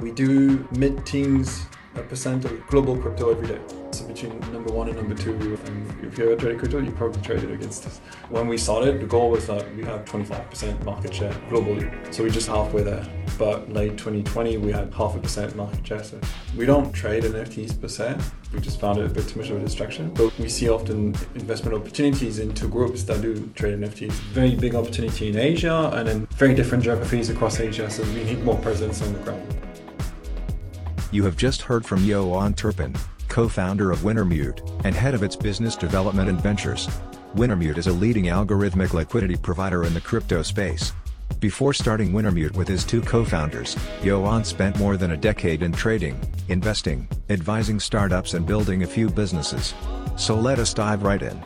We do mid-teens % of global crypto every day. So between number 1 and number 2, and if you're trading crypto, you probably traded against us. When we started, the goal was that we had 25% market share globally. So we're just halfway there. But late 2020, we had 0.5% market share. So we don't trade NFTs per se. We just found it a bit too much of a distraction. But we see often investment opportunities into groups that do trade NFTs. Very big opportunity in Asia and in very different geographies across Asia. So we need more presence on the ground. You have just heard from Johan Turpin, co-founder of Wintermute, and head of its business development and ventures. Wintermute is a leading algorithmic liquidity provider in the crypto space. Before starting Wintermute with his 2 co-founders, Johan spent more than a decade in trading, investing, advising startups and building a few businesses. So let us dive right in.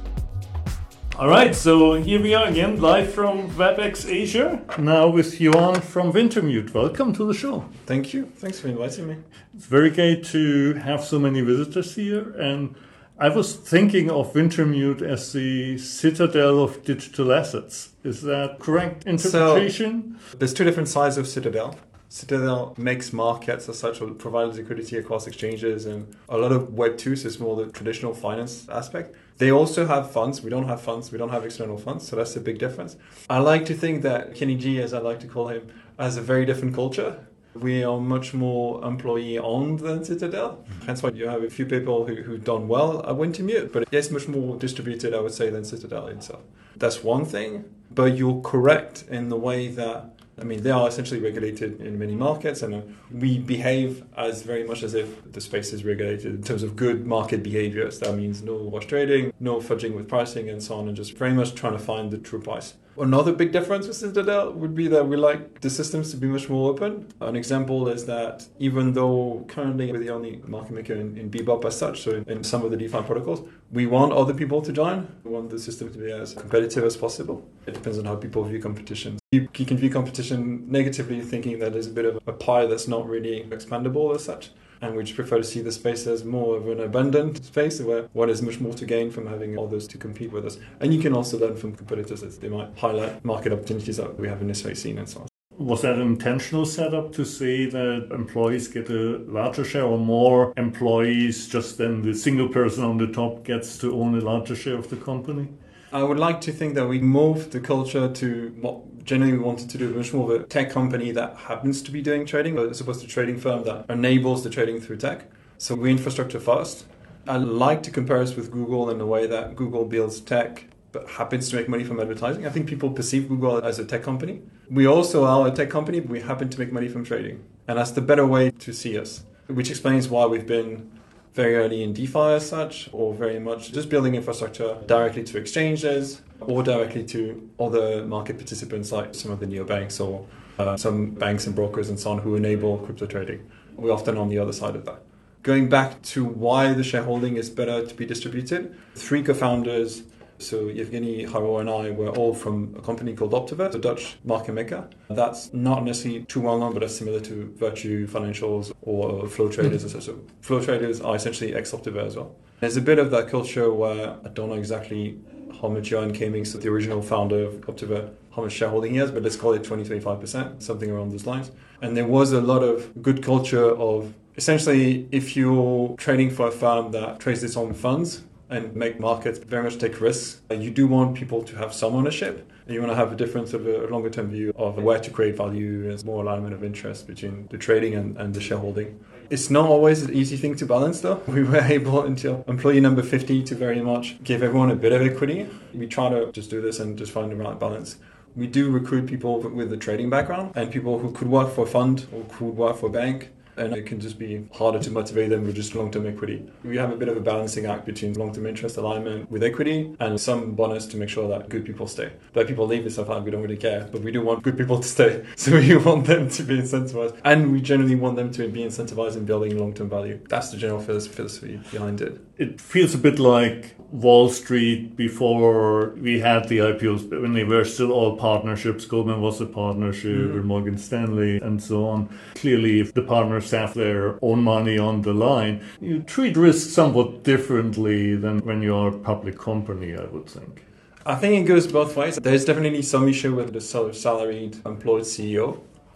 All right, so here we are again, live from WebEx Asia, now with Johan from Wintermute. Welcome to the show. Thank you. Thanks for inviting me. It's very great to have so many visitors here. And I was thinking of Wintermute as the citadel of digital assets. Is that correct interpretation? So, there's 2 different sides of Citadel. Citadel makes markets as such, or provides liquidity across exchanges, and a lot of Web 2 is more the traditional finance aspect. They also have funds. We don't have funds. We don't have external funds. So that's a big difference. I like to think that Kenny G, as I like to call him, has a very different culture. We are much more employee-owned than Citadel. Hence why you have a few people who've done well at Wintermute, but it's much more distributed, I would say, than Citadel itself. That's one thing, but you're correct in the way that they are essentially regulated in many markets, and we behave as very much as if the space is regulated in terms of good market behaviors. That means no wash trading, no fudging with pricing, and so on, and just very much trying to find the true price. Another big difference with Citadel would be that we like the systems to be much more open. An example is that even though currently we're the only market maker in Bebop as such, so in some of the DeFi protocols, we want other people to join. We want the system to be as competitive as possible. It depends on how people view competition. You can view competition negatively, thinking that there's a bit of a pie that's not really expandable as such. And we just prefer to see the space as more of an abundant space where one is much more to gain from having others to compete with us. And you can also learn from competitors as they might highlight market opportunities that we haven't necessarily seen and so on. Was that an intentional setup to say that employees get a larger share, or more employees, just then the single person on the top gets to own a larger share of the company? I would like to think that we moved the culture to what generally we wanted to do, much more of a tech company that happens to be doing trading, as opposed to a trading firm that enables the trading through tech. So we're infrastructure first. I like to compare us with Google in the way that Google builds tech but happens to make money from advertising. I think people perceive Google as a tech company. We also are a tech company, but we happen to make money from trading. And that's the better way to see us, which explains why we've been very early in DeFi as such, or very much just building infrastructure directly to exchanges or directly to other market participants like some of the neobanks or some banks and brokers and so on who enable crypto trading. We're often on the other side of that. Going back to why the shareholding is better to be distributed, 3 co-founders, so Evgeny, Haro and I, were all from a company called Optiver, a Dutch market maker. That's not necessarily too well known, but that's similar to Virtue Financials or Flow Traders. So Flow Traders are essentially ex-Optiver as well. There's a bit of that culture where I don't know exactly how much Johan Kaming, so the original founder of Optiver, how much shareholding he has, but let's call it 20-25%, something around those lines. And there was a lot of good culture of essentially, if you're trading for a firm that trades its own funds and make markets very much take risks, you do want people to have some ownership. And you want to have a different sort of a longer term view of where to create value and more alignment of interest between the trading and the shareholding. It's not always an easy thing to balance though. We were able until employee number 50 to very much give everyone a bit of equity. We try to just do this and just find the right balance. We do recruit people with a trading background and people who could work for a fund or could work for a bank. And it can just be harder to motivate them with just long-term equity. We have a bit of a balancing act between long-term interest alignment with equity and some bonus to make sure that good people stay. But people leave this stuff, we don't really care, but we do want good people to stay. So we want them to be incentivized. And we generally want them to be incentivized in building long-term value. That's the general philosophy behind it. It feels a bit like Wall Street before we had the IPOs, when they were still all partnerships. Goldman was a partnership with Morgan Stanley and so on. Clearly, if the partners have their own money on the line, you treat risk somewhat differently than when you're a public company, I would think. I think it goes both ways. There's definitely some issue with the salaried employed CEO.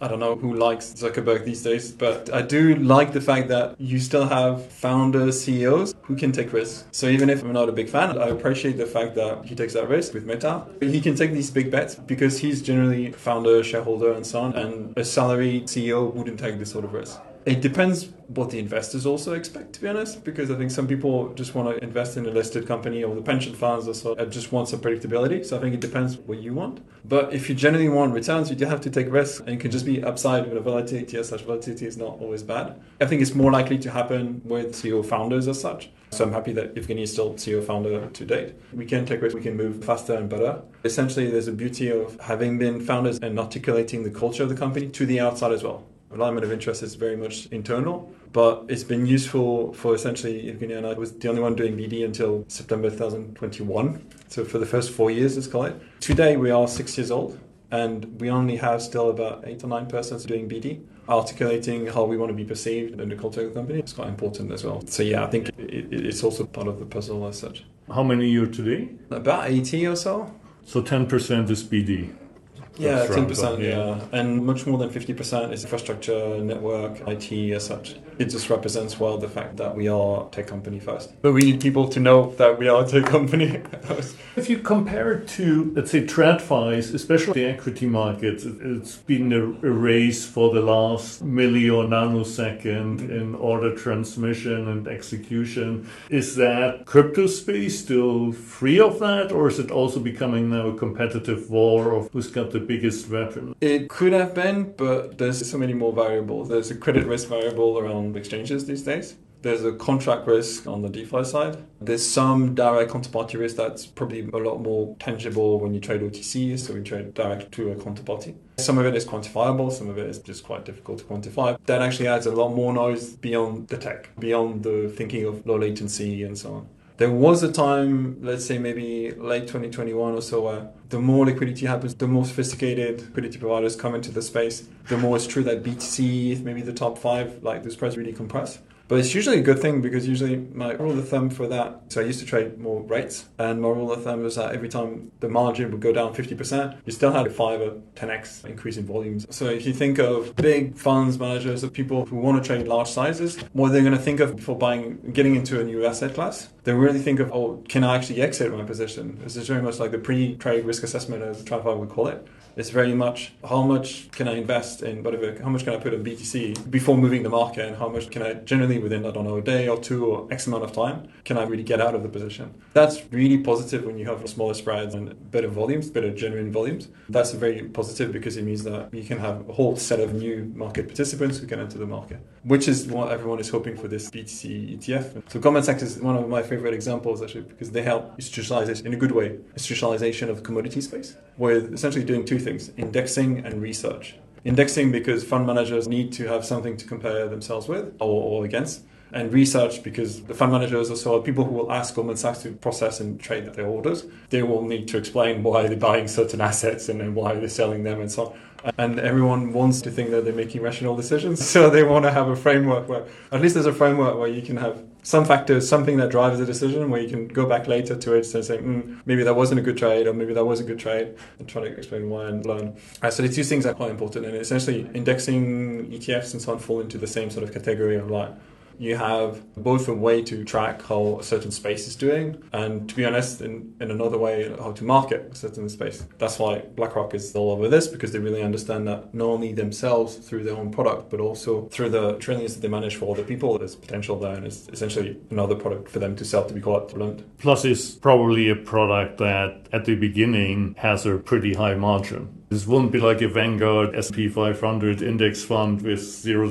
I don't know who likes Zuckerberg these days, but I do like the fact that you still have founders, CEOs who can take risks. So even if I'm not a big fan, I appreciate the fact that he takes that risk with Meta. He can take these big bets because he's generally founder, shareholder, and so on. And a salaried CEO wouldn't take this sort of risk. It depends what the investors also expect, to be honest, because I think some people just want to invest in a listed company, or the pension funds or so just want some predictability. So I think it depends what you want. But if you generally want returns, you do have to take risks, and it can just be upside with a volatility as such. Volatility is not always bad. I think it's more likely to happen with CEO founders as such. So I'm happy that Evgeny is still CEO founder to date. We can take risks, we can move faster and better. Essentially, there's a beauty of having been founders and articulating the culture of the company to the outside as well. Alignment of interest is very much internal, but it's been useful for essentially Evgeny and I was the only one doing BD until September 2021. So for the first 4 years, let's call it. Today, we are 6 years old, and we only have still about 8 or 9 persons doing BD. Articulating how we want to be perceived in the culture of the company is quite important as well. So yeah, I think it's also part of the puzzle as such. How many are you today? About 80 or so. So 10% is BD. Yeah, 10%, yeah. And much more than 50% is infrastructure, network, IT as such. It just represents well the fact that we are a tech company first. But we need people to know that we are a tech company. If you compare it to, let's say, TradFi, especially the equity markets, it's been a race for the last milli or nanosecond in order transmission and execution. Is that crypto space still free of that, or is it also becoming now a competitive war of who's got the biggest weapon? It could have been, but there's so many more variables. There's a credit risk variable around exchanges these days. There's a contract risk on the DeFi side. There's some direct counterparty risk that's probably a lot more tangible when you trade OTC, so we trade direct to a counterparty. Some of it is quantifiable, some of it is just quite difficult to quantify. That actually adds a lot more noise beyond the tech, beyond the thinking of low latency and so on. There was a time, let's say maybe late 2021 or so, where the more liquidity happens, the more sophisticated liquidity providers come into the space. The more it's true that BTC, maybe the top 5, like the spreads really compress. But it's usually a good thing because usually my rule of thumb for that, so I used to trade more rates, and my rule of thumb was that every time the margin would go down 50%, you still had a 5 or 10x increase in volumes. So if you think of big funds managers, of people who want to trade large sizes, what they're going to think of before getting into a new asset class, they really think of, oh, can I actually exit my position? This is very much like the pre-trade risk assessment, as TradFi would call it. It's very much how much can I invest in whatever, how much can I put in BTC before moving the market, and how much can I generally within, I don't know, a day or two or X amount of time, can I really get out of the position? That's really positive when you have smaller spreads and better volumes, better genuine volumes. That's very positive because it means that you can have a whole set of new market participants who can enter the market, which is what everyone is hoping for this BTC ETF. So Goldman Sachs is one of my favorite examples actually because they help institutionalize it in a good way, institutionalization of the commodity space, with essentially doing two things, indexing and research. Indexing because fund managers need to have something to compare themselves with or against, and research because the fund managers also are people who will ask Goldman Sachs to process and trade their orders. They will need to explain why they're buying certain assets and then why they're selling them and so on. And everyone wants to think that they're making rational decisions. So they want to have a framework where, at least there's a framework where you can have some factors, something that drives the decision, where you can go back later to it and say, maybe that wasn't a good trade, or maybe that was a good trade, and try to explain why and learn. So the two things are quite important. And essentially, indexing ETFs and so on fall into the same sort of category of like, you have both a way to track how a certain space is doing, and to be honest, in another way, how to market a certain space. That's why BlackRock is all over this, because they really understand that not only themselves through their own product, but also through the trillions that they manage for other people, there's potential there, and it's essentially another product for them to sell, to be quite blunt. Plus, it's probably a product that at the beginning has a pretty high margin. This won't be like a Vanguard S&P 500 index fund with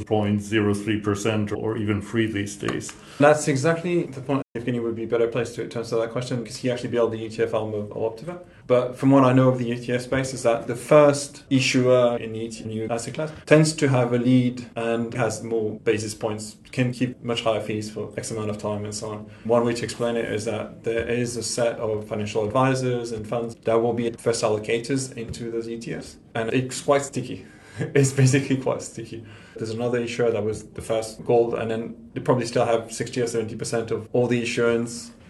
0.03% or even free these days. That's exactly the point. Evgeny would be a better place to answer that question because he actually built the ETF arm of Optiva. But from what I know of the ETF space is that the first issuer in the new asset class tends to have a lead and has more basis points, can keep much higher fees for X amount of time and so on. One way to explain it is that there is a set of financial advisors and funds that will be first allocators into those ETFs. And it's quite sticky. It's basically quite sticky. There's another issuer that was the first gold, and then they probably still have 60 or 70% of all the issuance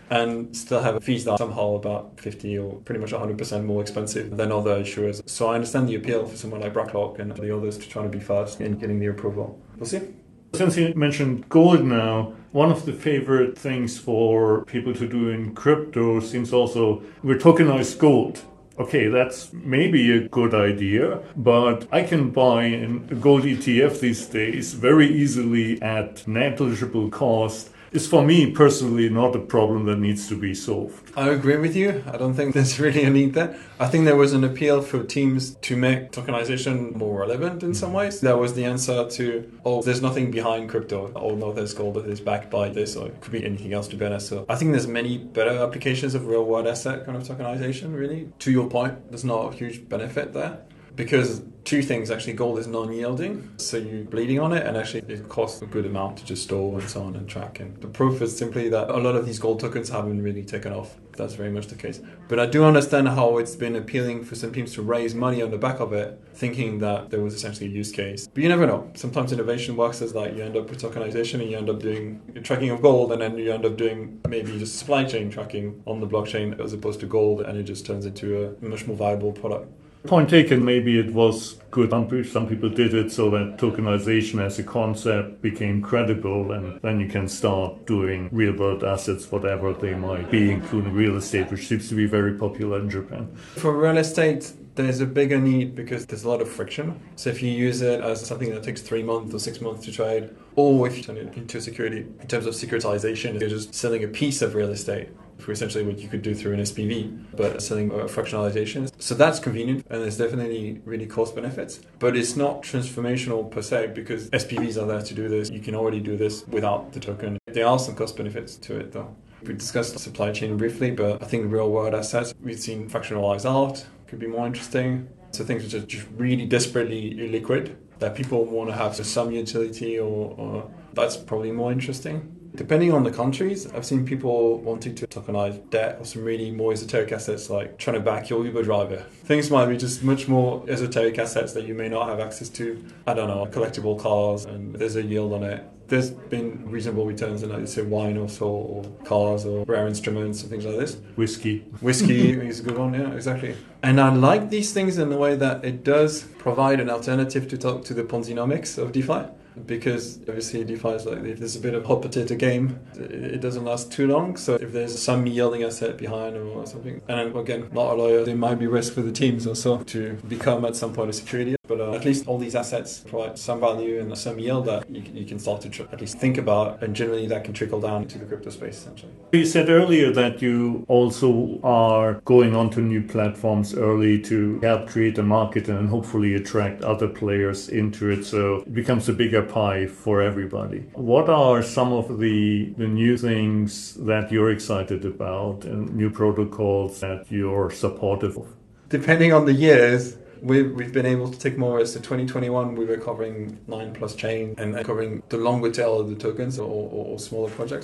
and still have fees that are somehow about 50 or pretty much 100% more expensive than other issuers. So I understand the appeal for someone like BlackRock and the others to try to be fast in getting the approval. We'll see. Since you mentioned gold now, one of the favorite things for people to do in crypto seems also we're tokenized gold. Okay, that's maybe a good idea, but I can buy a gold ETF these days very easily at negligible cost. It's for me personally not a problem that needs to be solved. I agree with you. I don't think there's really a need there. I think there was an appeal for teams to make tokenization more relevant in some ways. That was the answer to, oh, there's nothing behind crypto. Oh, no, there's gold that is backed by this, or it could be anything else to be honest. So I think there's many better applications of real world asset kind of tokenization, really. To your point, there's not a huge benefit there. Because two things, actually, gold is non-yielding, so you're bleeding on it, and actually it costs a good amount to just store and so on and track. And the proof is simply that a lot of these gold tokens haven't really taken off. That's very much the case. But I do understand how it's been appealing for some teams to raise money on the back of it, thinking that there was essentially a use case. But you never know. Sometimes innovation works as like you end up with tokenization and you end up doing tracking of gold, and then you end up doing maybe just supply chain tracking on the blockchain as opposed to gold, and it just turns into a much more valuable product. Point taken, maybe it was good. Some people did it so that tokenization as a concept became credible, and then you can start doing real world assets, whatever they might be, including real estate, which seems to be very popular in Japan. For real estate, there's a bigger need because there's a lot of friction. So if you use it as something that takes 3 months or 6 months to trade, or if you turn it into a security, in terms of securitization, you're just selling a piece of real estate for essentially what you could do through an SPV, but selling fractionalization. So that's convenient, and there's definitely really cost benefits, but it's not transformational per se because SPVs are there to do this. You can already do this without the token. There are some cost benefits to it though. We discussed supply chain briefly, but I think real world assets, we've seen fractionalized art could be more interesting. So things which are just really desperately illiquid that people want to have some utility or that's probably more interesting. Depending on the countries, I've seen people wanting to tokenize debt or some really more esoteric assets like trying to back your Uber driver. Things might be just much more esoteric assets that you may not have access to. I don't know, collectible cars, and there's a yield on it. There's been reasonable returns in, like, say, wine or so, or cars or rare instruments and things like this. Whiskey is a good one, yeah, exactly. And I like these things in the way that it does provide an alternative to talk to the Ponzinomics of DeFi. Because obviously DeFi is like, if there's a bit of hot potato game, it doesn't last too long. So if there's some yielding asset behind or something, and again, not a lawyer, there might be risk for the teams also to become at some point a security. But at least all these assets provide some value and some yield that you can start to at least think about, and generally that can trickle down to the crypto space essentially. You said earlier that you also are going onto new platforms early to help create a market and hopefully attract other players into it, so it becomes a bigger pie for everybody. What are some of the new things that you're excited about and new protocols that you're supportive of? Depending on the years, we've been able to take more risks. So 2021, we were covering 9+ chain and covering the longer tail of the tokens or smaller projects.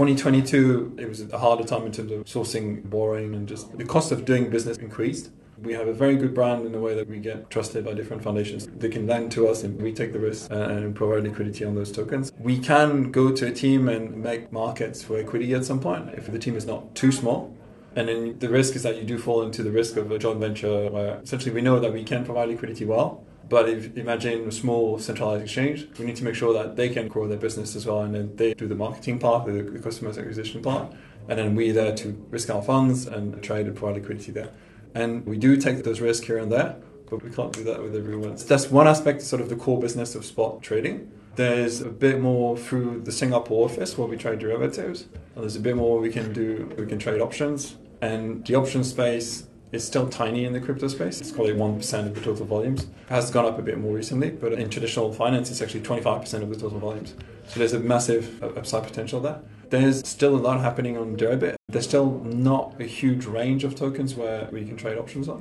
2022, it was a harder time in terms of sourcing, borrowing, and just the cost of doing business increased. We have a very good brand in the way that we get trusted by different foundations. They can lend to us and we take the risk and provide liquidity on those tokens. We can go to a team and make markets for equity at some point if the team is not too small. And then the risk is that you do fall into the risk of a joint venture where essentially we know that we can provide liquidity well, but if imagine a small centralized exchange, we need to make sure that they can grow their business as well, and then they do the marketing part, the customers acquisition part, and then we're there to risk our funds and trade and provide liquidity there. And we do take those risks here and there, but we can't do that with everyone. So that's one aspect of sort of the core business of spot trading. There's a bit more through the Singapore office where we trade derivatives, and there's a bit more we can do. We can trade options. And the option space is still tiny in the crypto space. It's probably 1% of the total volumes. It has gone up a bit more recently, but in traditional finance, it's actually 25% of the total volumes. So there's a massive upside potential there. There's still a lot happening on Deribit. There's still not a huge range of tokens where we can trade options on.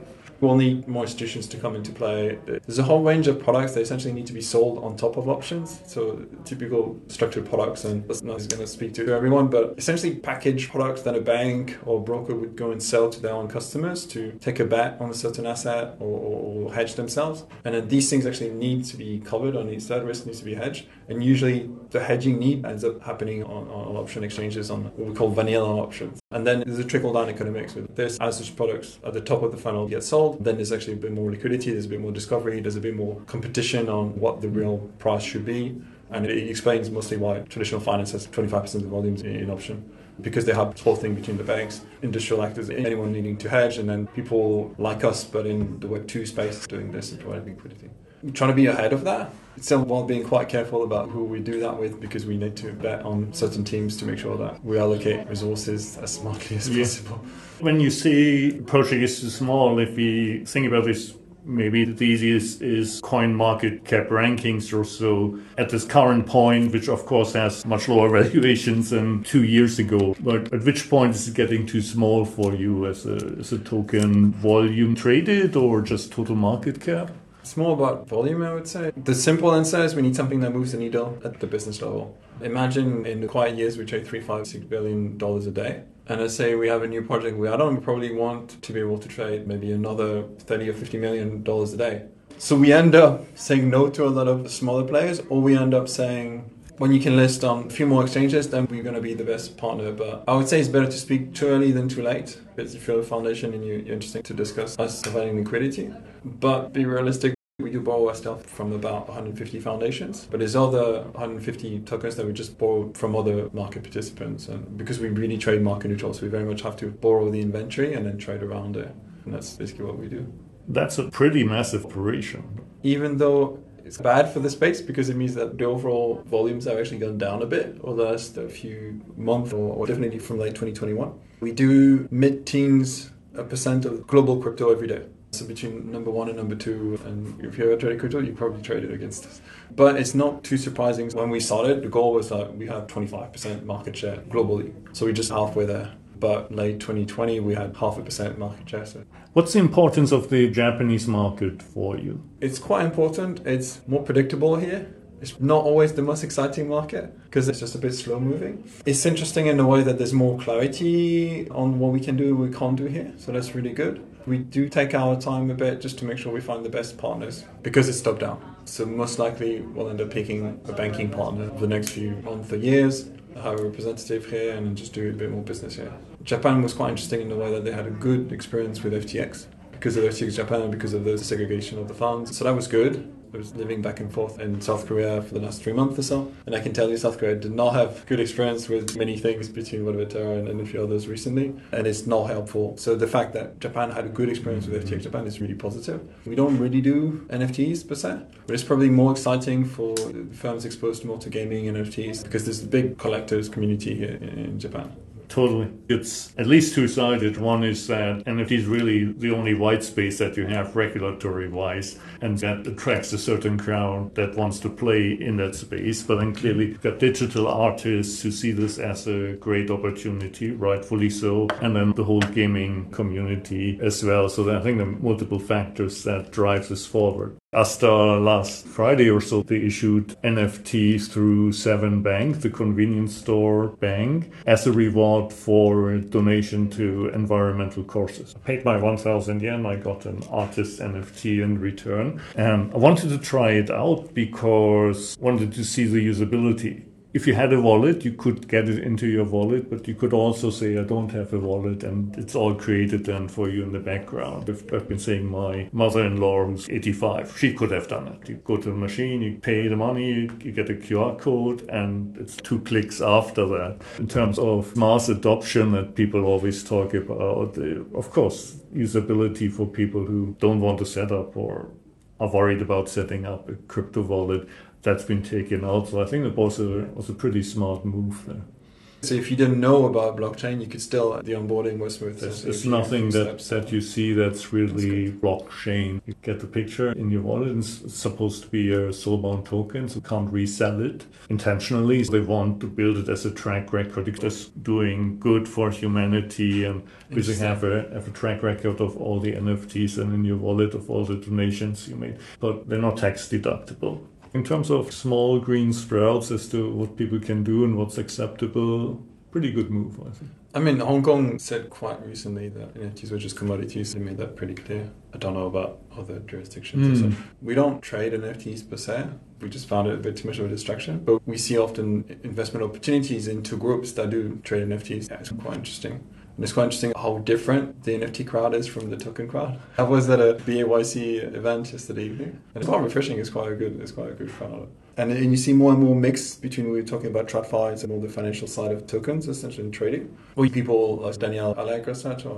We'll need more institutions to come into play. There's a whole range of products that essentially need to be sold on top of options. So typical structured products, and that's not going to speak to everyone, but essentially packaged products that a bank or broker would go and sell to their own customers to take a bet on a certain asset or hedge themselves. And then these things actually need to be covered, or that risk needs to be hedged. And usually the hedging need ends up happening on option exchanges on what we call vanilla options. And then there's a trickle-down economics with this. As such products at the top of the funnel get sold, then there's actually a bit more liquidity, there's a bit more discovery, there's a bit more competition on what the real price should be. And it explains mostly why traditional finance has 25% of the volumes in option. Because they have this whole thing between the banks, industrial actors, anyone needing to hedge, and then people like us, but in the Web2 space, doing this and providing liquidity. We're trying to be ahead of that. It's still while being quite careful about who we do that with, because we need to bet on certain teams to make sure that we allocate resources as smartly as possible. When you say the project is too small, if we think about this, maybe the easiest is coin market cap rankings or so at this current point, which of course has much lower valuations than 2 years ago. But at which point is it getting too small for you as a token volume traded or just total market cap? It's more about volume, I would say. The simple answer is we need something that moves the needle at the business level. Imagine in the quiet years we trade $3, $5, $6 billion a day. And let's say we have a new project we probably want to be able to trade maybe another $30 or $50 million a day. So we end up saying no to a lot of smaller players, or we end up saying, when you can list on a few more exchanges, then we're going to be the best partner. But I would say it's better to speak too early than too late. Because if you're a foundation and you're interested to discuss us providing liquidity. But be realistic. We do borrow our stuff from about 150 foundations, but there's other 150 tokens that we just borrow from other market participants. And because we really trade market neutral, so we very much have to borrow the inventory and then trade around it. And that's basically what we do. That's a pretty massive operation. Even though it's bad for the space, because it means that the overall volumes have actually gone down a bit over the last few months, or definitely from late 2021. We do mid-teens % of global crypto every day. So between number 1 and number 2, and if you're trading crypto, you probably traded against us. But it's not too surprising. When we started, the goal was that we had 25% market share globally. So we're just halfway there. But late 2020, we had 0.5% market share. So what's the importance of the Japanese market for you? It's quite important. It's more predictable here. It's not always the most exciting market because it's just a bit slow moving. It's interesting in the way that there's more clarity on what we can do and we can't do here. So that's really good. We do take our time a bit just to make sure we find the best partners because it's top down. So most likely we'll end up picking a banking partner for the next few months or years, have a representative here and just do a bit more business here. Japan was quite interesting in the way that they had a good experience with FTX because of FTX Japan and because of the segregation of the funds. So that was good. I was living back and forth in South Korea for the last 3 months or so. And I can tell you South Korea did not have good experience with many things between Terra and a few others recently. And it's not helpful. So the fact that Japan had a good experience with FTX Japan is really positive. We don't really do NFTs per se, but it's probably more exciting for firms exposed more to gaming and NFTs because there's a big collectors community here in Japan. Totally. It's at least two-sided. One is that NFT is really the only white space that you have regulatory-wise, and that attracts a certain crowd that wants to play in that space. But then clearly you've got digital artists who see this as a great opportunity, rightfully so, and then the whole gaming community as well. So I think there are multiple factors that drive this forward. Asta last Friday or so, they issued NFTs through Seven Bank, the convenience store bank, as a reward for donation to environmental causes. I paid my 1,000 yen, I got an artist NFT in return. And I wanted to try it out because I wanted to see the usability. If you had a wallet, you could get it into your wallet, but you could also say, I don't have a wallet, and it's all created then for you in the background. I've been saying my mother-in-law, who's 85, she could have done it. You go to the machine, you pay the money, you get a QR code, and it's 2 clicks after that. In terms of mass adoption that people always talk about, of course, usability for people who don't want to set up or are worried about setting up a crypto wallet, that's been taken out. So I think it was a pretty smart move there. So if you didn't know about blockchain, you could still, the onboarding was smooth. There's nothing that you see that's really blockchain. You get the picture in your wallet, and it's supposed to be a soulbound token, so you can't resell it intentionally. They want to build it as a track record. It's just doing good for humanity, and because you have a track record of all the NFTs and in your wallet of all the donations you made. But they're not tax deductible. In terms of small green sprouts as to what people can do and what's acceptable, pretty good move, I think. I mean, Hong Kong said quite recently that NFTs were just commodities. They made that pretty clear. I don't know about other jurisdictions. We don't trade NFTs per se. We just found it a bit too much of a distraction. But we see often investment opportunities into groups that do trade NFTs. Yeah, it's quite interesting. And it's quite interesting how different the NFT crowd is from the token crowd. I was at a BAYC event yesterday evening, and it's quite refreshing. It's quite a good crowd. And you see more and more mix between, we were talking about TradFi and all the financial side of tokens, essentially in trading. Or people like Daniel Allegre,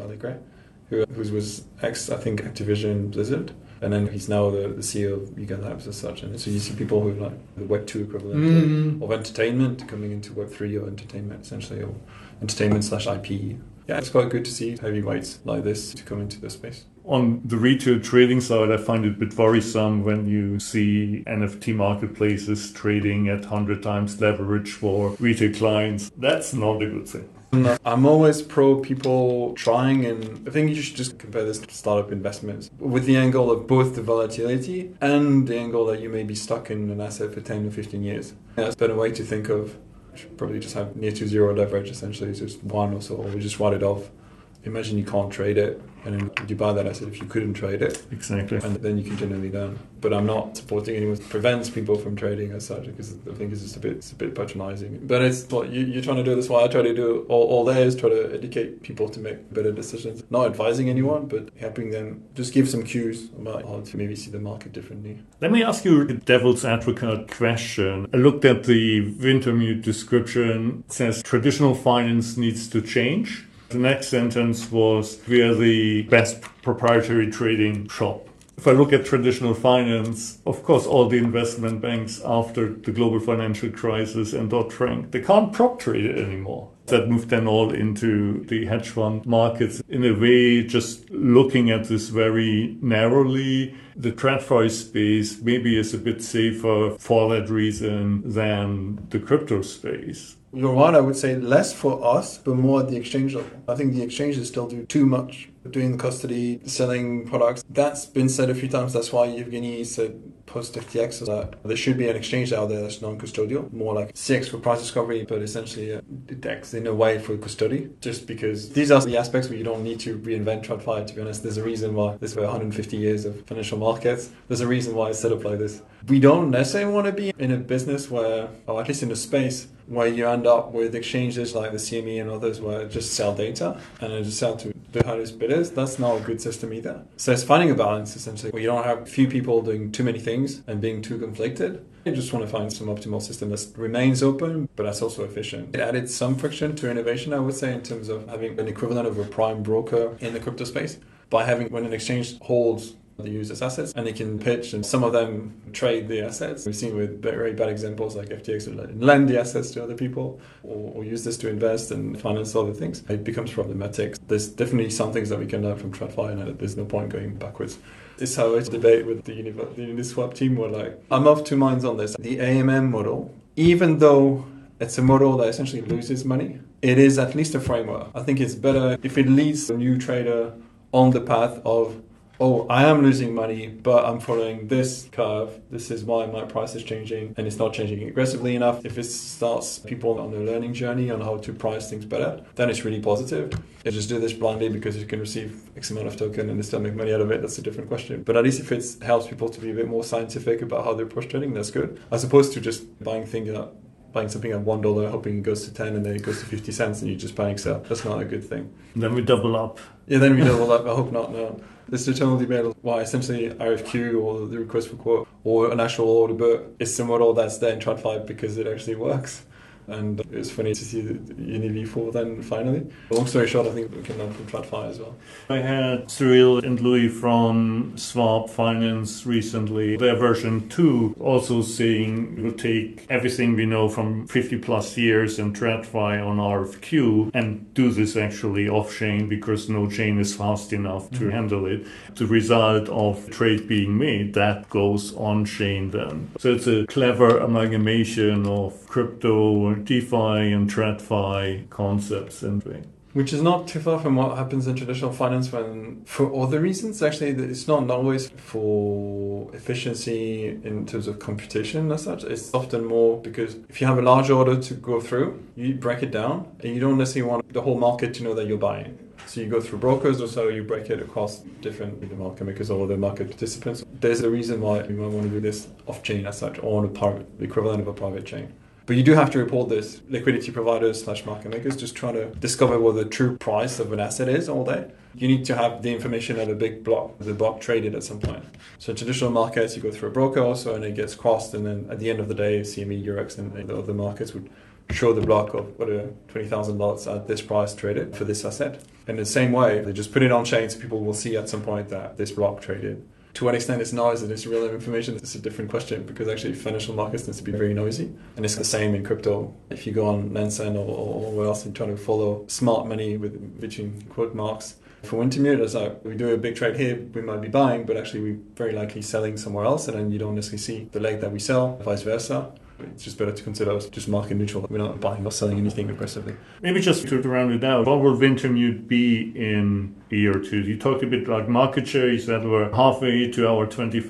who was I think Activision Blizzard. And then he's now the CEO of Yuga Labs as such. And so you see people who are like the Web 2 equivalent of entertainment coming into Web 3 or entertainment, essentially, or entertainment/IP. Yeah, it's quite good to see heavyweights like this to come into this space. On the retail trading side, I find it a bit worrisome when you see NFT marketplaces trading at 100 times leverage for retail clients. That's not a good thing. I'm always pro people trying, and I think you should just compare this to startup investments with the angle of both the volatility and the angle that you may be stuck in an asset for 10 or 15 years. That's a better way to think of. You should probably just have near to zero leverage, essentially, just one or so, or we just write it off. Imagine you can't trade it, and then you buy that asset if you couldn't trade it. Exactly. And then you can generally learn. But I'm not supporting anyone who prevents people from trading as such, because I think it's just a bit patronizing. But it's what you're trying to do. That's why I try to do all day is try to educate people to make better decisions. Not advising anyone, but helping them just give some cues about how to maybe see the market differently. Let me ask you a devil's advocate question. I looked at the Wintermute description. It says traditional finance needs to change. The next sentence was, we are the best proprietary trading shop. If I look at traditional finance, of course, all the investment banks after the global financial crisis and Dodd-Frank, they can't prop trade it anymore. That moved then all into the hedge fund markets. In a way, just looking at this very narrowly, the TradFi space maybe is a bit safer for that reason than the crypto space. You're right, I would say less for us, but more at the exchange level. I think the exchanges still do too much, doing the custody, selling products. That's been said a few times. That's why Evgeny said post-FTX that there should be an exchange out there that's non-custodial, more like CX for price discovery, but essentially DEX in a way for custody, just because these are the aspects where you don't need to reinvent TradFi, to be honest. There's a reason why this were 150 years of financial markets. There's a reason why it's set up like this. We don't necessarily want to be in a business where, or at least in a space, where you end up with exchanges like the CME and others where just sell data and then just sell to the highest bidders. That's not a good system either. So it's finding a balance, essentially, where you don't have few people doing too many things and being too conflicted. You just want to find some optimal system that remains open, but that's also efficient. It added some friction to innovation, I would say, in terms of having an equivalent of a prime broker in the crypto space by having, when an exchange holds the user's assets and they can pitch, and some of them trade the assets. We've seen with very bad examples like FTX who lend the assets to other people or use this to invest and finance other things. It becomes problematic. There's definitely some things that we can learn from TradFi, and there's no point going backwards. It's how I debate with the Uniswap team where like, I'm of two minds on this. The AMM model, even though it's a model that essentially loses money, it is at least a framework. I think it's better if it leads a new trader on the path of, oh, I am losing money, but I'm following this curve. This is why my price is changing, and it's not changing aggressively enough. If it starts people on a learning journey on how to price things better, then it's really positive. You just do this blindly because you can receive X amount of token and they still make money out of it. That's a different question. But at least if it helps people to be a bit more scientific about how they approach trading, that's good. As opposed to just buying something at $1, hoping it goes to 10 and then it goes to 50 cents and you just panic sell. That's not a good thing. Then we double up. Yeah, then we double up. I hope not, no. This eternal debate of why essentially RFQ or the request for quote or an actual order book is the model that's there in TradFi because it actually works. And it's funny to see that UniV4 then finally. Long story short, I think we can learn from TradFi as well. I had Cyril and Louis from Swap Finance recently, their version 2, also saying we'll take everything we know from 50 plus years in TradFi on RFQ and do this actually off-chain because no chain is fast enough to handle it. The result of trade being made, that goes on-chain then. So it's a clever amalgamation of crypto, DeFi and TradFi concepts and things. Which is not too far from what happens in traditional finance when, for other reasons, actually, it's not always for efficiency in terms of computation as such. It's often more because if you have a large order to go through, you break it down and you don't necessarily want the whole market to know that you're buying. So you go through brokers or so, you break it across different market makers or the market participants. There's a reason why you might want to do this off-chain as such or on the equivalent of a private chain. But you do have to report this. Liquidity providers / market makers just trying to discover what the true price of an asset is all day. You need to have the information at a big block, the block traded at some point. So in traditional markets, you go through a broker also and it gets crossed. And then at the end of the day, CME, Eurex and the other markets would show the block of what are 20,000 lots at this price traded for this asset. In the same way, they just put it on chain so people will see at some point that this block traded. To what extent it's noise and it's real information, it's a different question because actually financial markets tends to be very noisy. And it's the same in crypto. If you go on Nansen or where else and try to follow smart money between quote marks. For Wintermute, it's like we do a big trade here, we might be buying, but actually we're very likely selling somewhere else and then you don't necessarily see the leg that we sell, vice versa. It's just better to consider us just market neutral. We're not buying or selling anything aggressively. Maybe just to round it out, what will Wintermute be in a year or two? You talked a bit about market share. You said we're halfway to our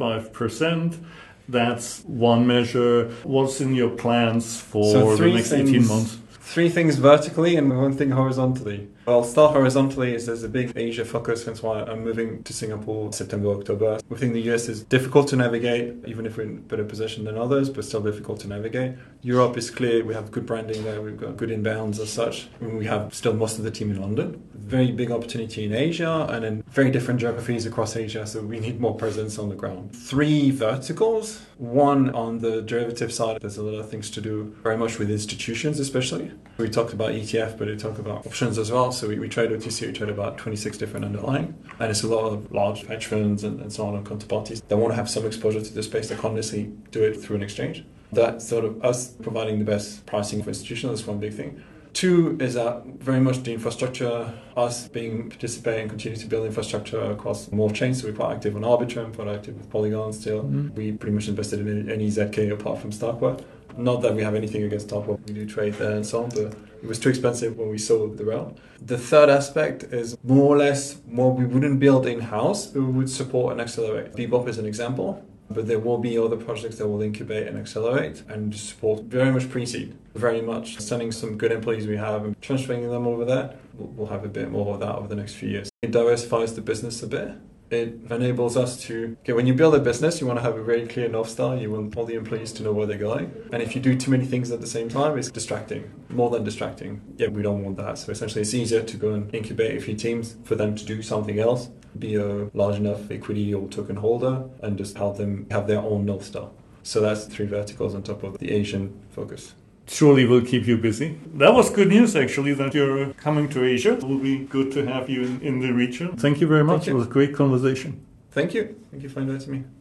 25%. That's one measure. What's in your plans for the next 18 months? 3 things vertically and 1 thing horizontally. Well, I'll start horizontally is there's a big Asia focus, hence why I'm moving to Singapore September, October. We think the US is difficult to navigate, even if we're in a better position than others, but still difficult to navigate. Europe is clear, we have good branding there, we've got good inbounds as such. And we have still most of the team in London. Very big opportunity in Asia and in very different geographies across Asia, so we need more presence on the ground. 3 verticals. 1 on the derivative side, there's a lot of things to do, very much with institutions especially. We talked about ETF, but we talk about options as well. So we trade OTC, we trade about 26 different underlying. And it's a lot of large hedge funds and so on and counterparties that want to have some exposure to the space that can't necessarily do it through an exchange. That's sort of us providing the best pricing for institutions. That's one big thing. 2 is that very much the infrastructure, us participating, continue to build infrastructure across more chains. So we're quite active on Arbitrum, quite active with Polygon still. We pretty much invested in any ZK apart from Starkware. Not that we have anything against Starkware, we do trade there and so on, but it was too expensive when we sold the realm. The third aspect is more or less what we wouldn't build in-house, but we would support and accelerate. Bebop is an example. But there will be other projects that will incubate and accelerate and support very much pre-seed, very much sending some good employees we have and transferring them over there. We'll have a bit more of that over the next few years. It diversifies the business a bit. It enables us to, when you build a business, you want to have a very clear North Star. You want all the employees to know where they're going. And if you do too many things at the same time, it's distracting, more than distracting. Yeah, we don't want that. So essentially it's easier to go and incubate a few teams for them to do something else, be a large enough equity or token holder, and just help them have their own North Star. So that's 3 verticals on top of the Asian focus. Surely will keep you busy. That was good news, actually, that you're coming to Asia. It will be good to have you in the region. Thank you very much. It was a great conversation. Thank you. Thank you for inviting me.